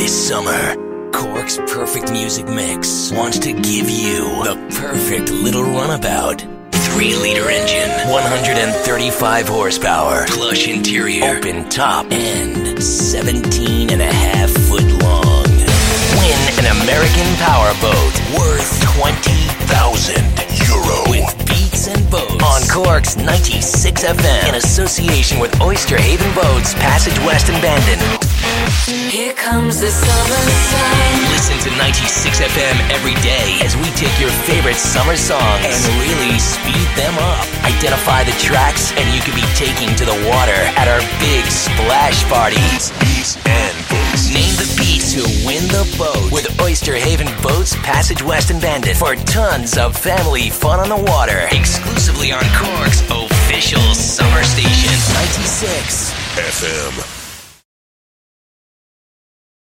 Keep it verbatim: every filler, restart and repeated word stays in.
This summer, Cork's Perfect Music Mix wants to give you the perfect little runabout. three liter engine, one hundred thirty-five horsepower, plush interior, open top, and seventeen and a half foot long. Win an American powerboat worth twenty thousand euro with Beats and Boats on Cork's ninety-six F M in association with Oyster Haven Boats, Passage West and Bandon. Here comes the summer sun. Listen to ninety-six F M every day as we take your favorite summer songs and really speed them up. Identify the tracks and you could be taking to the water at our big splash party. Beats and Boats. Name the beats who win the boat with Oyster Haven Boats, Passage West and Bandon for tons of family fun on the water. Exclusively on Cork's official summer station, ninety-six F M.